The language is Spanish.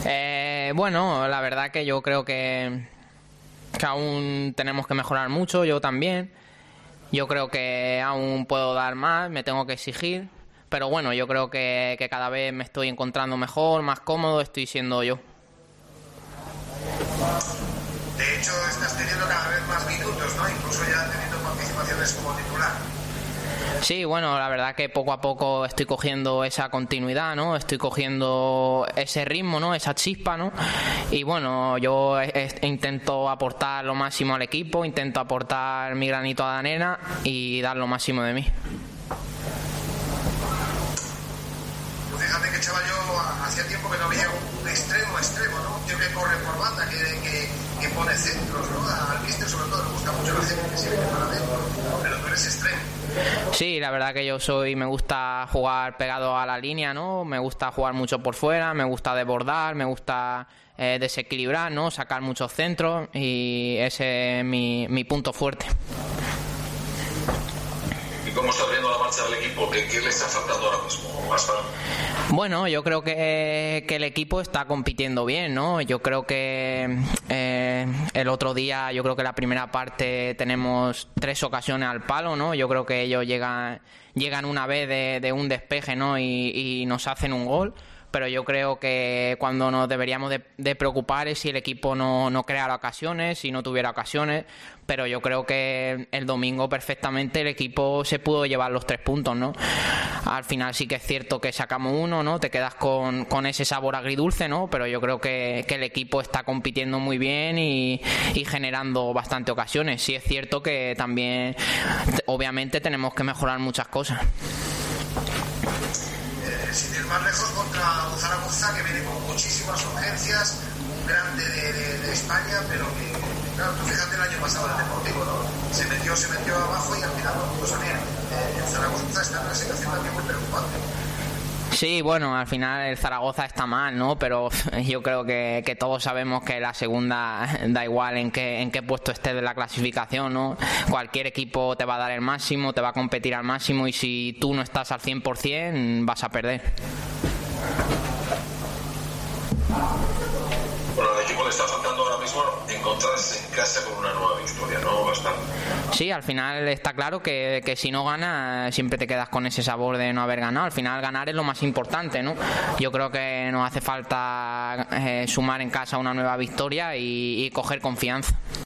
Bueno, la verdad que yo creo que aún tenemos que mejorar mucho, yo también. Yo creo que aún puedo dar más, me tengo que exigir. Pero bueno, yo creo que cada vez me estoy encontrando mejor, más cómodo, estoy siendo yo. De hecho, estás teniendo cada vez más minutos, ¿no? Incluso ya teniendo participaciones como titular. Sí, bueno, la verdad que poco a poco estoy cogiendo esa continuidad, ¿no? Estoy cogiendo ese ritmo, ¿no? Esa chispa, ¿no? Y bueno, yo intento aportar lo máximo al equipo, intento aportar mi granito de arena y dar lo máximo de mí. Pues fíjate que, chaval, yo hacía tiempo que no veía un extremo, ¿no? Un tío que corre por banda, que pone centros, ¿no? Al míster sobre todo le gusta mucho la gente que se viene para adentro, pero tú eres extremo. Sí, la verdad que me gusta jugar pegado a la línea, ¿no? Me gusta jugar mucho por fuera, me gusta desbordar, me gusta desequilibrar, ¿no? Sacar muchos centros y ese es mi punto fuerte. ¿Y cómo está viendo la marcha del equipo? ¿Qué le está faltando ahora mismo? Bueno, yo creo que el equipo está compitiendo bien, ¿no? Yo creo que el otro día, yo creo que la primera parte tenemos 3 ocasiones al palo, ¿no? Yo creo que ellos llegan una vez de un despeje, ¿no? Y nos hacen un gol. Pero yo creo que cuando nos deberíamos de preocupar es si el equipo no creara ocasiones, si no tuviera ocasiones, pero yo creo que el domingo perfectamente el equipo se pudo llevar los 3 puntos, ¿no? Al final sí que es cierto que sacamos uno, ¿no? Te quedas con ese sabor agridulce, ¿no? Pero yo creo que el equipo está compitiendo muy bien y generando bastante ocasiones. Sí es cierto que también, obviamente, tenemos que mejorar muchas cosas. Sin ir más lejos, contra un Zaragoza que viene con muchísimas urgencias, un grande de España, pero que, claro, tú fíjate el año pasado en el Deportivo, ¿no? Se metió abajo y al final no pudo salir. El Zaragoza está en una situación también muy preocupante. Sí, bueno, al final el Zaragoza está mal, ¿no? Pero yo creo que todos sabemos que la segunda da igual en qué puesto estés de la clasificación, ¿no? Cualquier equipo te va a dar el máximo, te va a competir al máximo y si tú no estás al 100% vas a perder. Bueno, al equipo le está faltando ahora mismo encontrarse en casa con una nueva victoria, ¿no? Bastante. Sí, al final está claro que si no ganas siempre te quedas con ese sabor de no haber ganado. Al final ganar es lo más importante, ¿no? Yo creo que nos hace falta sumar en casa una nueva victoria y coger confianza.